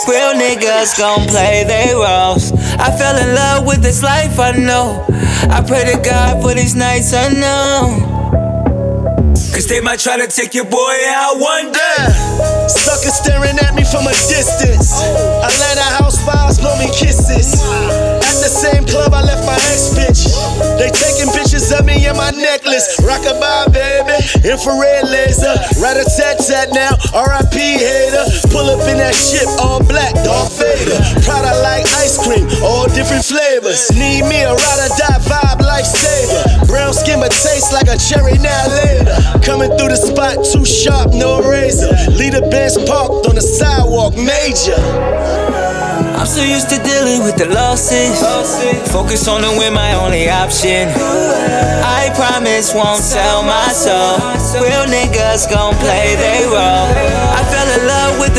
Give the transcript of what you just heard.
Real niggas gon' play their roles. I fell in love with this life, I know. I pray to God for these nights unknown. Cause they might try to take your boy out one day. Suckers staring at me from a distance. Atlanta house files blow me kisses. At the same club I left my ex bitch. They taking pictures of me and my necklace. Rockabye baby, infrared laser. Rat-a-tat-tat now, R.I.P. hater. Pull up in that shit, all black, Darth Vader. Prada like ice cream, all different flavors. Need me a ride-or-die vibe lifesaver. Brown skin but taste like a cherry now later. Coming through the spot, too sharp, no razor. Lead a Benz parked on the sidewalk, major. I'm so used to dealing with the losses. Focus on the win, my only option. I promise won't sell my soul. Real niggas gon' play their role. I fell in love with